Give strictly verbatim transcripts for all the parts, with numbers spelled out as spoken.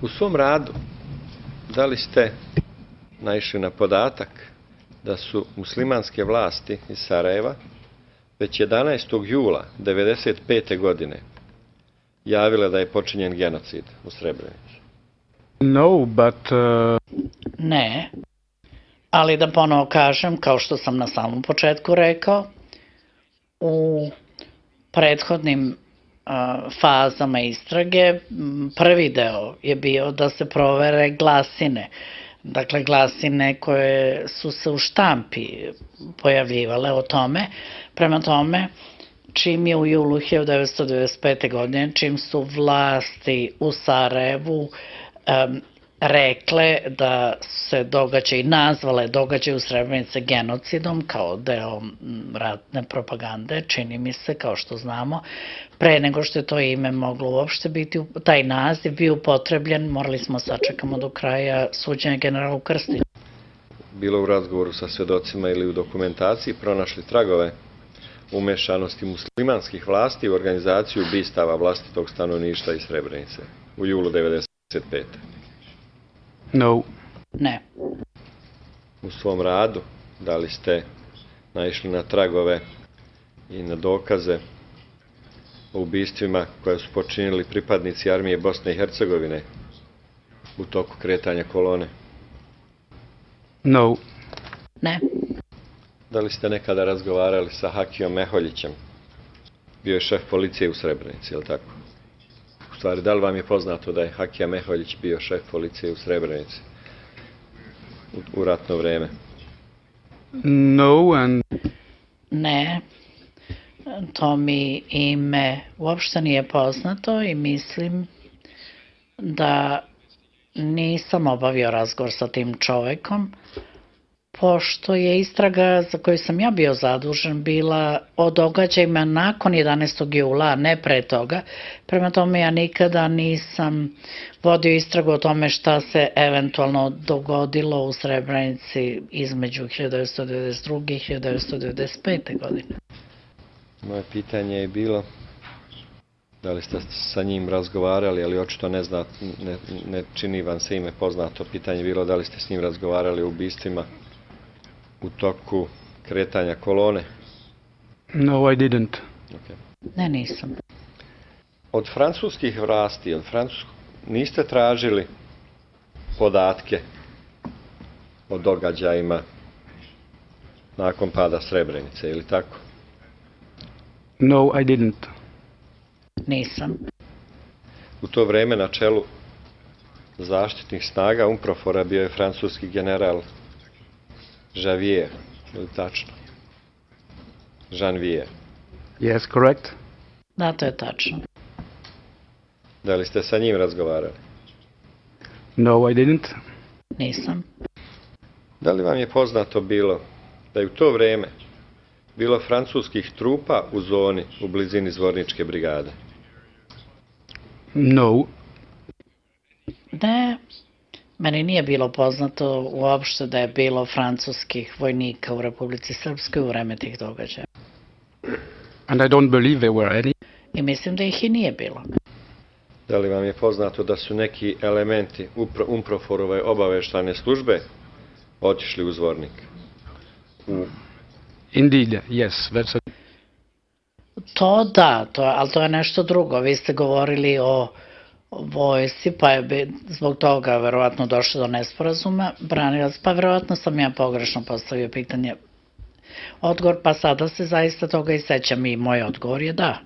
U svom radu, da li ste naišli na podatak da su muslimanske vlasti iz Sarajeva već jedanaestog jula devedeset pete. godine javile da je počinjen genocid u Srebrenici? No, but... Uh... Ne, ali da ponovo kažem, kao što sam na samom početku rekao, u prethodnim uh, fazama istrage prvi deo je bio da se provere glasine. Dakle, glasine koje su se u štampi pojavljivale o tome. Prema tome, čim je u julu hiljadu devetsto devedeset pete. godine, čim su vlasti u Sarajevu um, rekle da se događaj i nazvale događaj u Srebrenici genocidom kao deo ratne propagande, čini mi se, kao što znamo, pre nego što je to ime moglo uopšte biti, taj naziv bio upotrebljen, morali smo sačekamo do kraja suđenja generalu Krstiću. Bilo u razgovoru sa svedocima ili u dokumentaciji pronašli tragove umešanosti muslimanskih vlasti u organizaciju ubistava vlastitog stanovništva iz Srebrenice u julu devedeset pete. No. Ne. U svom radu, da li ste naišli na tragove i na dokaze o ubistvima koje su počinili pripadnici armije Bosne i Hercegovine u toku kretanja kolone? No. Ne. Da li ste nekada razgovarali sa Hakijom Meholjićem? Bio je šef policije u Srebrenici, je li tako? U stvari, da li vam je poznato da je Hakija Meholjić bio šef policije u Srebrenici u, u ratno vreme? No, and... Ne. To mi ime uopšte nije poznato i mislim da nisam obavio razgovor sa tim čovekom, pošto je istraga za koju sam ja bio zadužen bila o događajima nakon jedanaestog jula, a ne pre toga. Prema tome ja nikada nisam vodio istragu o tome šta se eventualno dogodilo u Srebrenici između hiljadu devetsto devedeset druge. i hiljadu devetsto devedeset pete. godine. Moje pitanje je bilo da li ste sa njim razgovarali, ali očito ne, zna, ne, ne čini vam se ime poznato. Pitanje je bilo da li ste s njim razgovarali o ubistvima u toku kretanja kolone? No, I didn't. Okay. Ne, nisam. Od francuskih vlasti, od francuskog, niste tražili podatke o događajima nakon pada Srebrenice, ili tako? No, I didn't. Nisam. U to vreme na čelu zaštitnih snaga UNPROFOR-a bio je francuski general Javier, ili tačno? Janvier. Yes, correct. Da, to je tačno. Da li ste sa njim razgovarali? No, I didn't. Nisam. Da li vam je poznato bilo da je u to vreme bilo francuskih trupa u zoni u blizini Zvorničke brigade? No. Ne, meni nije bilo poznato uopšte da je bilo francuskih vojnika u Republici Srpskoj u vreme tih događaja. And I don't believe there were any. I mislim da ih i nije bilo. Da li vam je poznato da su neki elementi UNPROFOR-ove obaveštane službe otišli u Zvornik? U... Indeed, yes. That's a... To da, to, ali to je nešto drugo. Vi ste govorili o vojsci, pa je zbog toga verovatno došlo do nesporazuma. Branilac, pa verovatno sam ja pogrešno postavio pitanje. Odgovor, pa sada se zaista toga i sećam i moj odgovor je da.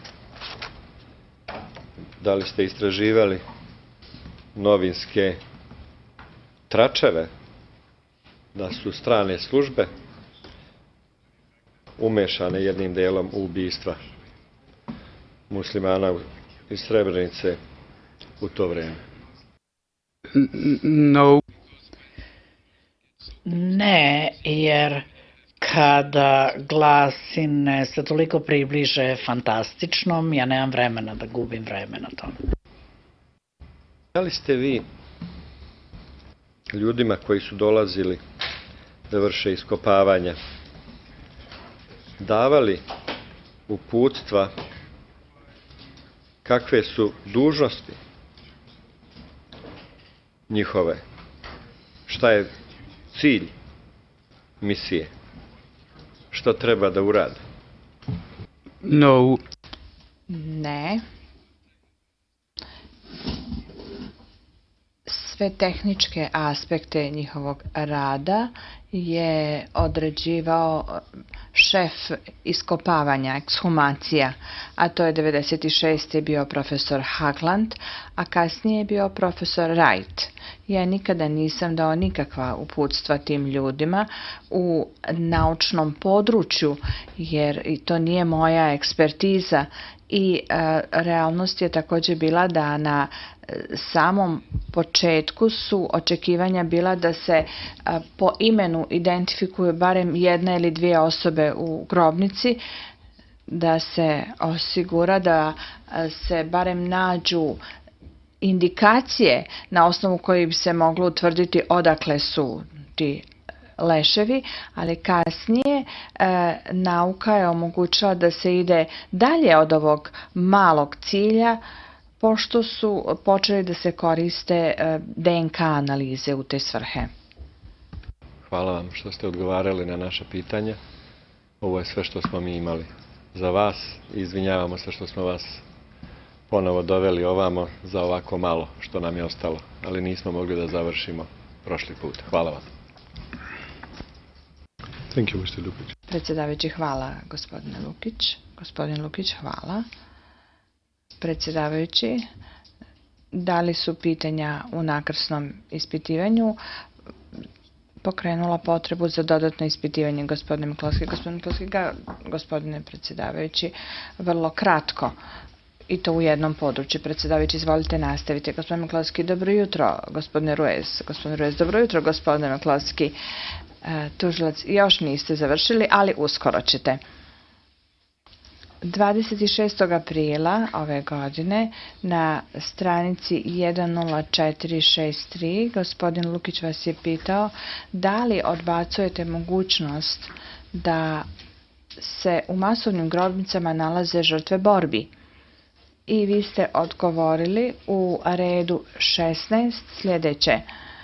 Da li ste istraživali novinske tračeve da su strane službe umešane jednim delom u ubistva muslimana iz Srebrenice u to vreme? No. Ne, jer kada glasine se toliko približe fantastičnom, ja nemam vremena da gubim vreme na tome. Da li ste vi ljudima koji su dolazili da vrše iskopavanja davali uputstva kakve su dužnosti njihove? Šta je cilj misije? Što treba da urade? No. Ne. Sve tehničke aspekte njihovog rada je određivao šef iskopavanja, ekshumacija, a to je devedeset šeste bio profesor Hagland, a kasnije je bio profesor Wright. Ja nikada nisam dao nikakva uputstva tim ljudima u naučnom području, jer to nije moja ekspertiza. I e, realnost je također bila da na samom početku su očekivanja bila da se a, po imenu identifikuju barem jedna ili dvije osobe u grobnici, da se osigura da a, se barem nađu indikacije na osnovu koji bi se moglo utvrditi odakle su ti leševi, ali kasnije e, nauka je omogućila da se ide dalje od ovog malog cilja, pošto su počeli da se koriste e, D N K analize u te svrhe. Hvala vam što ste odgovarali na naša pitanja. Ovo je sve što smo mi imali za vas. Izvinjavamo se što smo vas ponovo doveli ovamo za ovako malo što nam je ostalo, ali nismo mogli da završimo prošli put. Hvala vam. Thank you, mister Lukić. Predsjedavajući, hvala gospodine Lukić. Gospodin Lukić, hvala. Predsjedavajući, da li su pitanja u nakrsnom ispitivanju pokrenula potrebu za dodatno ispitivanje gospodine Miklovski? Gospodine Miklovski, gospodine predsjedavajući, vrlo kratko. I to u jednom području. Predsjedavajući, izvolite nastavite. Gospodine Miklovski, dobro jutro. Gospodine Ruiz, gospodine Ruiz, dobro jutro. Gospodine Miklovski, tužilac, još niste završili, ali uskoro ćete. dvadeset šestog aprila ove godine na stranici jedan nula četiri šest tri gospodin Lukić vas je pitao da li odbacujete mogućnost da se u masovnim grobnicama nalaze žrtve borbi. I vi ste odgovorili u redu šesnaest sljedeće.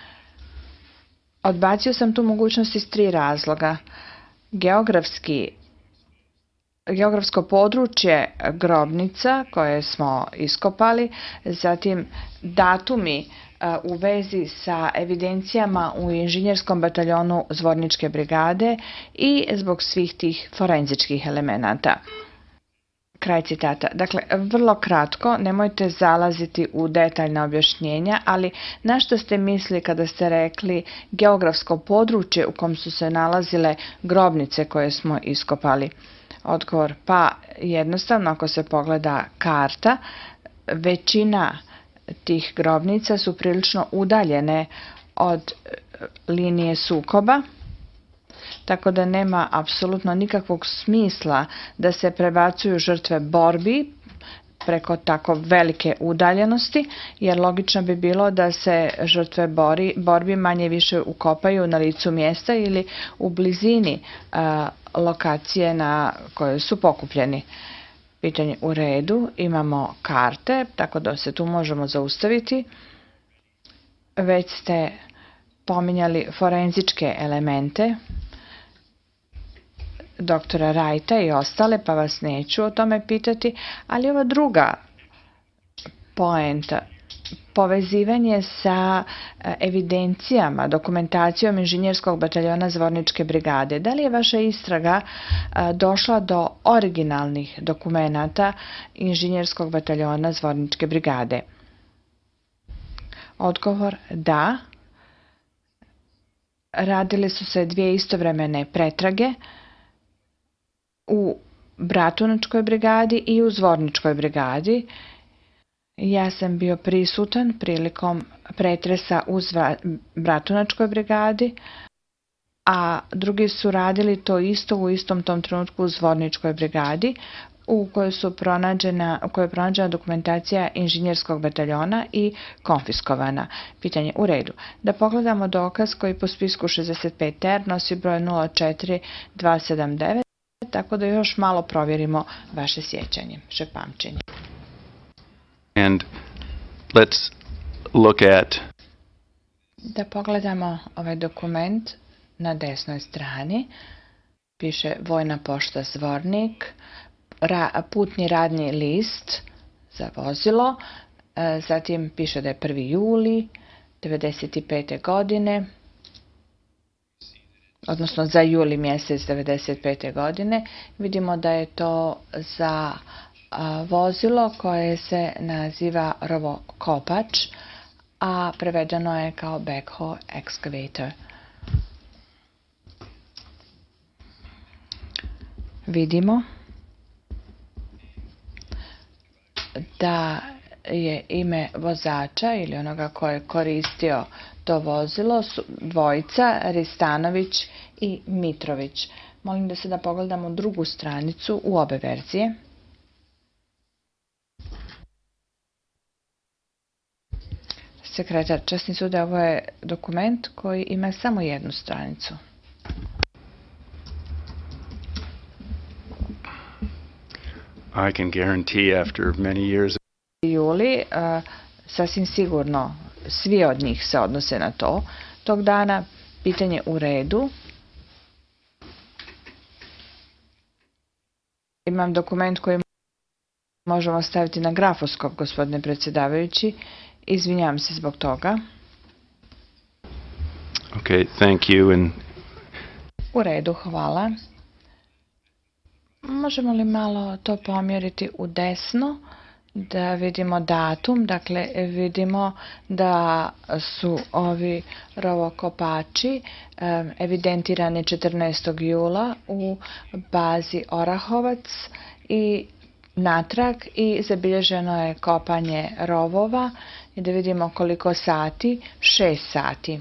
Odbacio sam tu mogućnost iz tri razloga. Geografski, geografsko područje grobnica koje smo iskopali, zatim datumi u vezi sa evidencijama u inženjerskom bataljonu Zvorničke brigade i zbog svih tih forenzičkih elemenata. Kraj citata. Dakle, vrlo kratko, nemojte zalaziti u detaljna objašnjenja, ali na što ste mislili kada ste rekli geografsko područje u kom su se nalazile grobnice koje smo iskopali? Odgovor, pa jednostavno ako se pogleda karta, većina tih grobnica su prilično udaljene od linije sukoba, tako da nema apsolutno nikakvog smisla da se prebacuju žrtve borbi preko tako velike udaljenosti, jer logično bi bilo da se žrtve bori, borbi manje više ukopaju na licu mjesta ili u blizini a, lokacije na kojoj su pokupljeni. Pitanje u redu, imamo karte, tako da se tu možemo zaustaviti. Već ste pominjali forenzičke elemente doktora Wrighta i ostale, pa vas neću o tome pitati, ali ova druga poenta, povezivanje sa evidencijama, dokumentacijom inženjerskog bataljona Zvorničke brigade. Da li je vaša istraga došla do originalnih dokumenata inženjerskog bataljona Zvorničke brigade? Odgovor, da. Radile su se dvije istovremene pretrage u Bratunačkoj brigadi i u Zvorničkoj brigadi. Ja sam bio prisutan prilikom pretresa u Bratunačkoj brigadi, a drugi su radili to isto u istom tom trenutku u Zvorničkoj brigadi, u kojoj su pronađena, u kojoj je pronađena dokumentacija inženjerskog bataljona i konfiskovana. Pitanje u redu. Da pogledamo dokaz koji po spisku šezdeset pet R nosi broj nula četiri dva sedam devet, tako da još malo provjerimo vaše sjećanje, vaše pamćenje. And let's look at Da pogledamo ovaj dokument na desnoj strani. Piše Vojna pošta Zvornik, ra, putni radni list za vozilo, e, zatim piše da je prvi juli devedeset pete godine, odnosno za juli mjesec devedeset pete godine. Vidimo da je to za a, vozilo koje se naziva rovokopač, a prevedeno je kao backhoe excavator. Vidimo da je ime vozača ili onoga ko je koristio to vozilo su dvojica, Ristanović i Mitrović. Molim da se da pogledamo drugu stranicu u obe verzije. Sekretar, časni sude, ovo je dokument koji ima samo jednu stranicu. I can guarantee after many years. Juli, uh, sasvim sigurno svi od njih se odnose na to. Tog dana pitanje u redu. Imam dokument koji možemo staviti na grafoskop, gospodine predsjedavajući. Izvinjavam se zbog toga. Okay, thank you. And U redu, hvala. Možemo li malo to pomjeriti u desno, da vidimo datum, dakle vidimo da su ovi rovokopači evidentirani četrnaestog jula u bazi Orahovac i natrag i zabilježeno je kopanje rovova i da vidimo koliko sati, šest sati.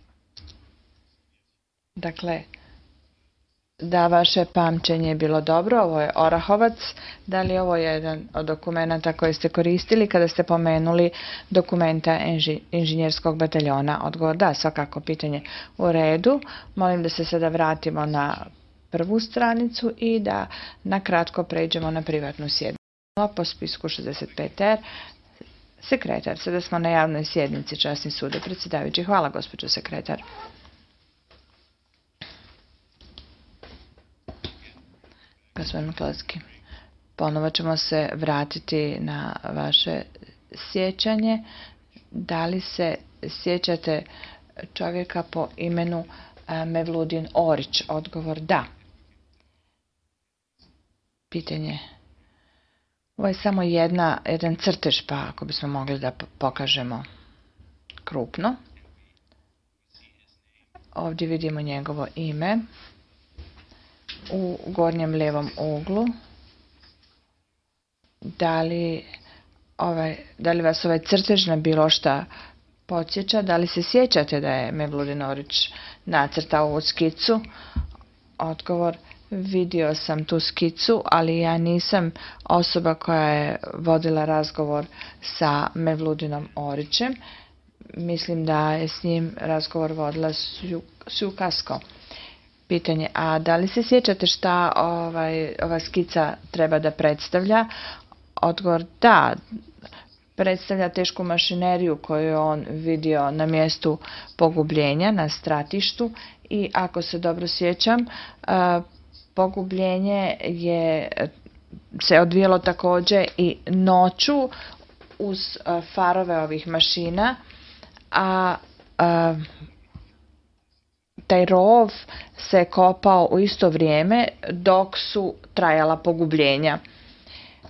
Dakle, da vaše pamćenje je bilo dobro, ovo je Orahovac. Da li je ovo jedan od dokumenta koje ste koristili kada ste pomenuli dokumenta inži, inženjerskog bataljona? Odgovor da, svakako, pitanje u redu. Molim da se sada vratimo na prvu stranicu i da na kratko pređemo na privatnu sjednicu po spisku šezdeset pet er. Sekretar, sada smo na javnoj sjednici, časni sude, predsjedavajući. Hvala, gospođo sekretar. Gospodin Mklodski, ponovo ćemo se vratiti na vaše sjećanje. Da li se sjećate čovjeka po imenu Mevludin Orić? Odgovor da. Pitanje. Ovo je samo jedna, jedan crtež, pa ako bismo mogli da pokažemo krupno. Ovdje vidimo njegovo ime. U gornjem lijevom uglu. Da li, ovaj, da li vas ovaj crtež na bilo šta podsjeća? Da li se sjećate da je Mevludin Orić nacrtao ovu skicu? Odgovor, vidio sam tu skicu, ali ja nisam osoba koja je vodila razgovor sa Mevludinom Orićem. Mislim da je s njim razgovor vodila Sju Kasko. Pitanje, a da li se sjećate šta ovaj, ova skica treba da predstavlja? Odgovor, da, predstavlja tešku mašineriju koju je on vidio na mjestu pogubljenja, na stratištu i ako se dobro sjećam, pogubljenje je se odvijelo također i noću uz farove ovih mašina, a, a taj rov se kopao u isto vrijeme dok su trajala pogubljenja.